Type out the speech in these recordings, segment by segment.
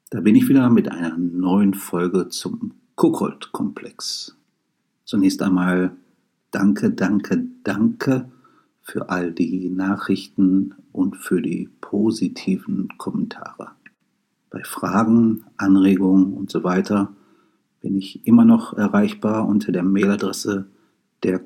Da bin ich wieder mit einer neuen Folge zum Kuckold-Komplex. Zunächst einmal danke für all die Nachrichten und für die positiven Kommentare. Bei Fragen, Anregungen und so weiter bin ich immer noch erreichbar unter der Mailadresse der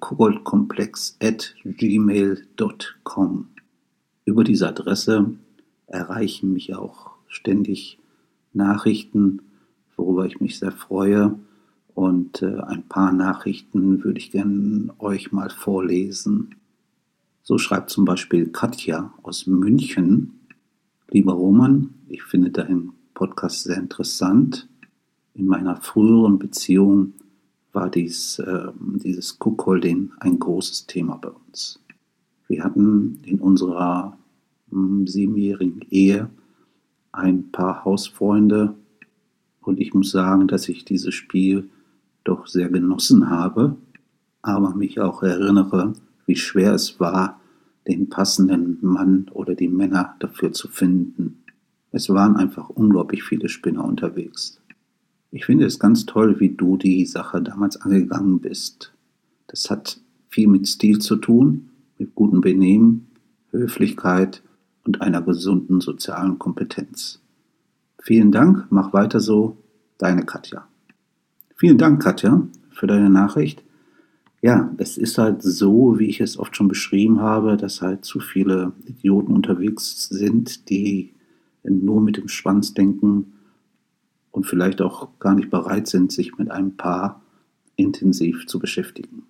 kuckoldkomplex@gmail.com. Über diese Adresse erreichen mich auch ständig Nachrichten, worüber ich mich sehr freue. Und ein paar Nachrichten würde ich gerne euch mal vorlesen. So schreibt zum Beispiel Katja aus München: Lieber Roman, ich finde deinen Podcast sehr interessant. In meiner früheren Beziehung war dieses Cuckolding ein großes Thema bei uns. Wir hatten in unserer 7-jährigen Ehe ein paar Hausfreunde und ich muss sagen, dass ich dieses Spiel doch sehr genossen habe, aber mich auch erinnere, wie schwer es war, den passenden Mann oder die Männer dafür zu finden. Es waren einfach unglaublich viele Spinner unterwegs. Ich finde es ganz toll, wie du die Sache damals angegangen bist. Das hat viel mit Stil zu tun, mit gutem Benehmen, Höflichkeit und einer gesunden sozialen Kompetenz. Vielen Dank, mach weiter so, deine Katja. Vielen Dank, Katja, für deine Nachricht. Ja, es ist halt so, wie ich es oft schon beschrieben habe, dass halt zu viele Idioten unterwegs sind, die nur mit dem Schwanz denken und vielleicht auch gar nicht bereit sind, sich mit einem Paar intensiv zu beschäftigen.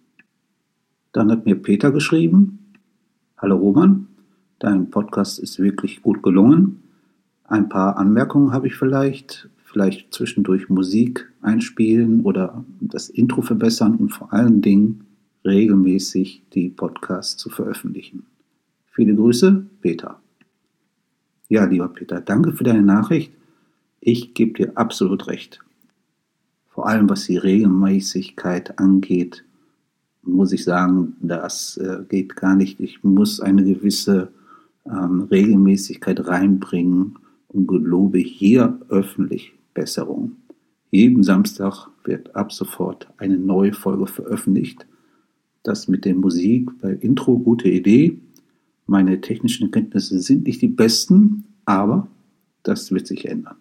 Dann hat mir Peter geschrieben: Hallo Roman, dein Podcast ist wirklich gut gelungen. Ein paar Anmerkungen habe ich vielleicht zwischendurch Musik einspielen oder das Intro verbessern und vor allen Dingen regelmäßig die Podcasts zu veröffentlichen. Viele Grüße, Peter. Ja, lieber Peter, danke für deine Nachricht. Ich gebe dir absolut recht. Vor allem was die Regelmäßigkeit angeht, muss ich sagen, das geht gar nicht. Ich muss eine gewisse Regelmäßigkeit reinbringen und gelobe hier öffentlich Besserung. Jeden Samstag wird ab sofort eine neue Folge veröffentlicht. Das mit der Musik bei Intro, gute Idee. Meine technischen Kenntnisse sind nicht die besten, aber das wird sich ändern.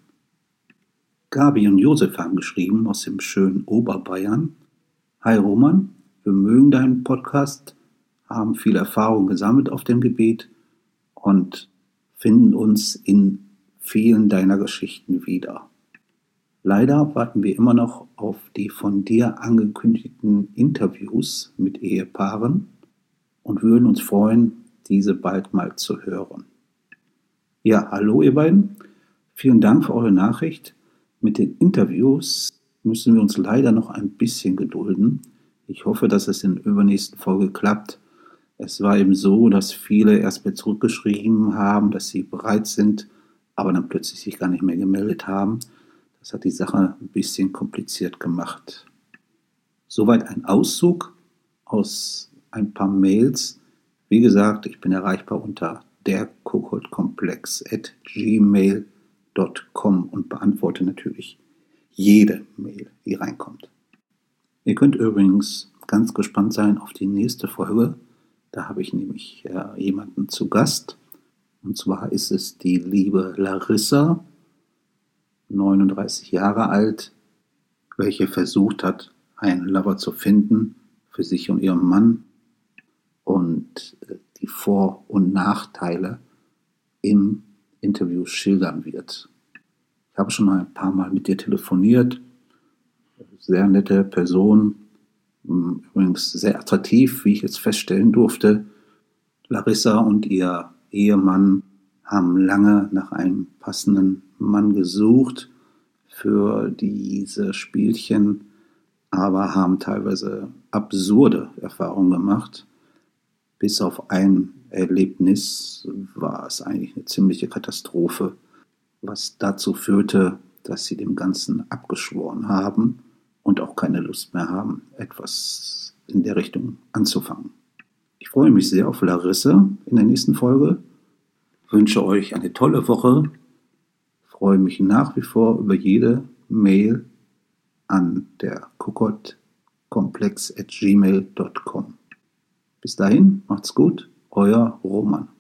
Gabi und Josef haben geschrieben aus dem schönen Oberbayern: Hi Roman, wir mögen deinen Podcast, haben viel Erfahrung gesammelt auf dem Gebiet und finden uns in vielen deiner Geschichten wieder. Leider warten wir immer noch auf die von dir angekündigten Interviews mit Ehepaaren und würden uns freuen, diese bald mal zu hören. Ja, hallo ihr beiden. Vielen Dank für eure Nachricht. Mit den Interviews müssen wir uns leider noch ein bisschen gedulden. Ich hoffe, dass es in der übernächsten Folge klappt. Es war eben so, dass viele erst mal zurückgeschrieben haben, dass sie bereit sind, aber dann plötzlich sich gar nicht mehr gemeldet haben. Das hat die Sache ein bisschen kompliziert gemacht. Soweit ein Auszug aus ein paar Mails. Wie gesagt, ich bin erreichbar unter derkuckoldkomplex@gmail.com und beantworte natürlich jede Mail, die reinkommt. Ihr könnt übrigens ganz gespannt sein auf die nächste Folge. Da habe ich nämlich jemanden zu Gast. Und zwar ist es die liebe Larissa, 39 Jahre alt, welche versucht hat, einen Lover zu finden für sich und ihren Mann und die Vor- und Nachteile im Interview schildern wird. Ich habe schon ein paar Mal mit ihr telefoniert. Sehr nette Person, übrigens sehr attraktiv, wie ich jetzt feststellen durfte. Larissa und ihr Ehemann haben lange nach einem passenden Mann gesucht für diese Spielchen, aber haben teilweise absurde Erfahrungen gemacht. Bis auf ein Erlebnis war es eigentlich eine ziemliche Katastrophe, was dazu führte, dass sie dem Ganzen abgeschworen haben und auch keine Lust mehr haben, etwas in der Richtung anzufangen. Ich freue mich sehr auf Larissa in der nächsten Folge. Wünsche euch eine tolle Woche. freue mich nach wie vor über jede Mail an der kokottkomplex@gmail.com. Bis dahin, macht's gut, euer Roman.